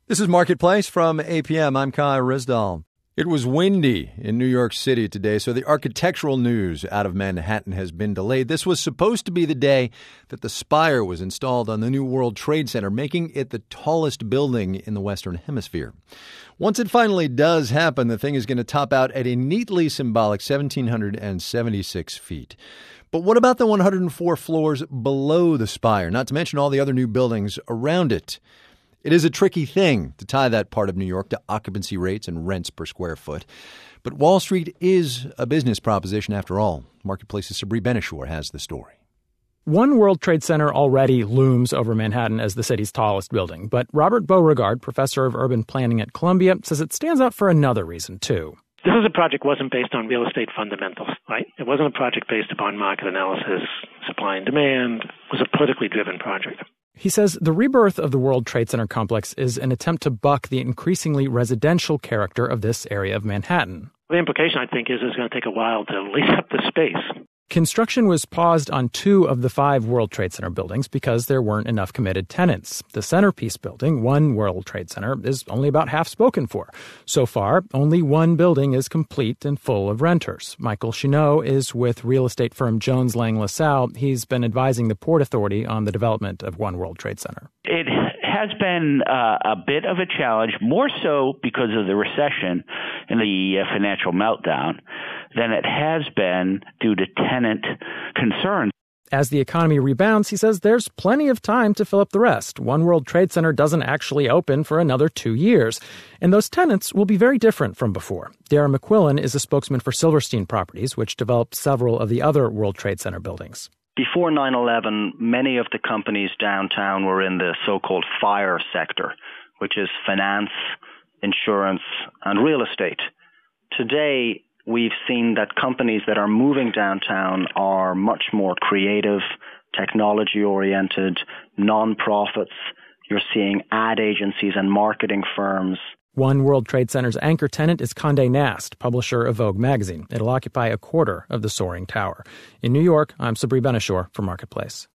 This is Marketplace from APM. I'm Kai Rizdal. It was windy in New York City today, so the architectural news out of Manhattan has been delayed. This was supposed to be the day that the spire was installed on the new World Trade Center, making it the tallest building in the Western Hemisphere. Once it finally does happen, the thing is going to top out at a neatly symbolic 1,776 feet. But what about the 104 floors below the spire, not to mention all the other new buildings around it? It is a tricky thing to tie that part of New York to occupancy rates and rents per square foot. But Wall Street is a business proposition after all. Marketplace's Sabri Ben-Achour has the story. One World Trade Center already looms over Manhattan as the city's tallest building. But Robert Beauregard, professor of urban planning at Columbia, says it stands out for another reason, too. This is a project wasn't based on real estate fundamentals, right? It wasn't a project based upon market analysis, supply and demand. It was a politically driven project. He says the rebirth of the World Trade Center complex is an attempt to buck the increasingly residential character of this area of Manhattan. The implication, I think, is it's going to take a while to lease up the space. Construction was paused on 2 of the 5 World Trade Center buildings because there weren't enough committed tenants. The centerpiece building, One World Trade Center, is only about half spoken for. So far, only 1 building is complete and full of renters. Michael Chenot is with real estate firm Jones Lang LaSalle. He's been advising the Port Authority on the development of One World Trade Center. It has been a bit of a challenge, more so because of the recession and the financial meltdown, than it has been due to tenant concerns. As the economy rebounds, he says there's plenty of time to fill up the rest. One World Trade Center doesn't actually open for another 2 years, and those tenants will be very different from before. Darren McQuillan is a spokesman for Silverstein Properties, which developed several of the other World Trade Center buildings. Before 9/11, many of the companies downtown were in the so-called FIRE sector, which is finance, insurance, and real estate. Today, we've seen that companies that are moving downtown are much more creative, technology-oriented, non-profits. You're seeing ad agencies and marketing firms. One World Trade Center's anchor tenant is Condé Nast, publisher of Vogue magazine. It'll occupy a quarter of the soaring tower. In New York, I'm Sabri Ben-Achour for Marketplace.